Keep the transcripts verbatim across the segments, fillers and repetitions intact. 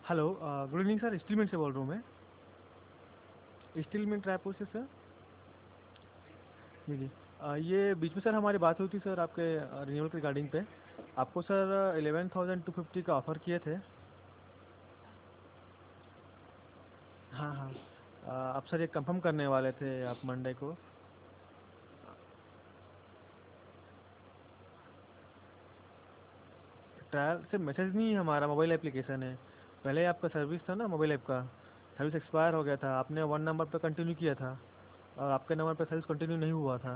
Hello, good evening sir. Steel Mint से बोल रहा हूँ मैं। स्टील मिंट रायपुर से सर। जी जी। अ, ये बीच में सर हमारी बात हुई थी सर आपके रिन्यूअल के रिगार्डिंग पे। आपको sir eleven thousand two fifty का ऑफ़र किए थे। हाँ हाँ। अ, आप सर ये कंफर्म करने वाले थे आप मंडे को। ट्रायल से मैसेज नहीं है, हमारा मोबाइल एप्लीकेशन है। पहले आपका सर्विस था ना मोबाइल ऐप का, सर्विस एक्सपायर हो गया था। आपने वन नंबर पर कंटिन्यू किया था और आपके नंबर पर सर्विस कंटिन्यू नहीं हुआ था।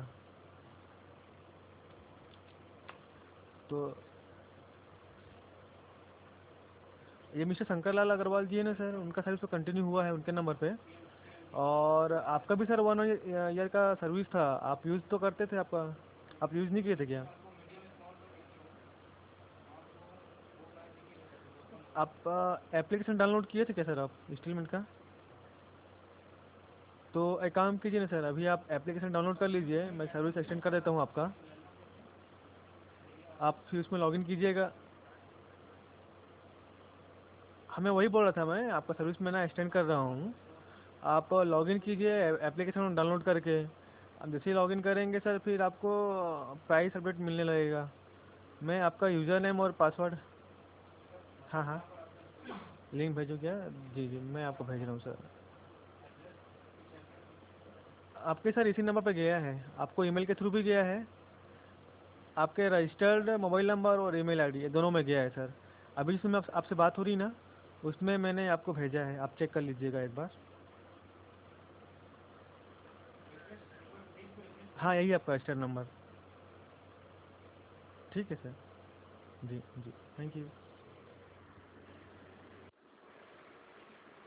तो ये मिस्टर शंकर लाल अग्रवाल जी है ना सर, उनका सर्विस तो कंटिन्यू हुआ है उनके नंबर पे। और आपका भी सर वन ईयर का सर्विस था, आप यूज़ तो करते थे आपका। आप यूज़ नहीं किए थे क्या? आप एप्लीकेशन डाउनलोड किए थे क्या सर आप इंस्टॉलमेंट का? तो एक काम कीजिए ना सर, अभी आप एप्लीकेशन डाउनलोड कर लीजिए, मैं सर्विस एक्सटेंड कर देता हूँ आपका। आप फिर उसमें लॉगिन कीजिएगा। हमें वही बोल रहा था, मैं आपका सर्विस में ना एक्सटेंड कर रहा हूँ। आप लॉगिन कीजिए एप्लीकेशन डाउनलोड करके। अब जैसे ही लॉगिन करेंगे सर, फिर आपको प्राइस अपडेट मिलने लगेगा। मैं आपका यूज़र नेम और पासवर्ड। हाँ हाँ। लिंक भेजो क्या? जी जी, मैं आपको भेज रहा हूँ सर। आपके सर इसी नंबर पे गया है, आपको ईमेल के थ्रू भी गया है। आपके रजिस्टर्ड मोबाइल नंबर और ईमेल आईडी ये दोनों में गया है सर। अभी जिसमें आप, आपसे बात हो रही ना, उसमें मैंने आपको भेजा है, आप चेक कर लीजिएगा एक बार। हाँ, यही आपका रजिस्टर्ड नंबर। ठीक है सर। जी जी। Thank you.